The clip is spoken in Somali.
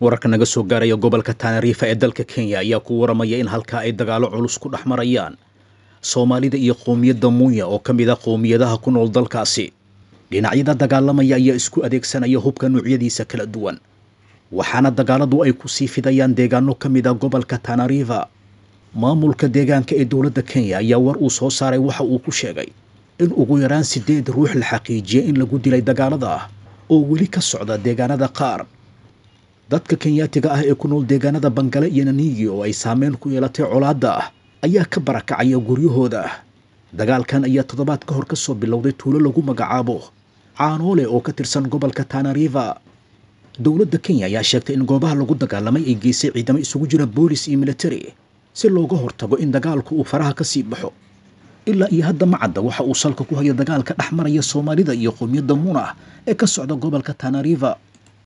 wararka naga soo gaaraya gobolka Tana River ee dalka Kenya ayaa ku waramaya in halka ay dagaalo culus ku dhaxmarayaan Soomaalida iyo qoomiyadda Munya oo kamid ah qoomiyadaha ku nool dalkaasi. Dhinacyada dagaalamaya ayaa isku adeegsanaya hubka noocyadiisa kala duwan, waxaana dagaaladu ay ku sii fidayaan deegaano kamid ah gobolka Tana River. Maamulka deegaanka ee dowladda Kenya ayaa war uu soo saaray waxa uu ku sheegay in ugu yaraan 8 ruux la xaqiijiyay in lagu dilay dagaalada oo weli ka socda deegaanada qaar. dadka Kenyaatiga ah ee ku nool deegaanada Bangale iyo Nanyuki oo ay saameyn ku yeelatay colaadda ayaa ka barakacaya guryahooda. Dagaalkan ayaa toddobaad ka hor ka soo bilowday tuulo lagu magacaabo Caanoole oo ka tirsan gobolka Tana River. Dowladda Kenya ayaa sheegtay in goobaha lagu dagaalamay ay geysay ciidamo isugu jira boolis iyo military si looga hortago in dagaalku uu faraha ka sii baxo. ilaa iyo hadda ma cadda waxa uu salka ku hayo dagaalka dhexmaraya Soomaalida iyo qoomiyadda Muna ee ka socda gobolka Tana River.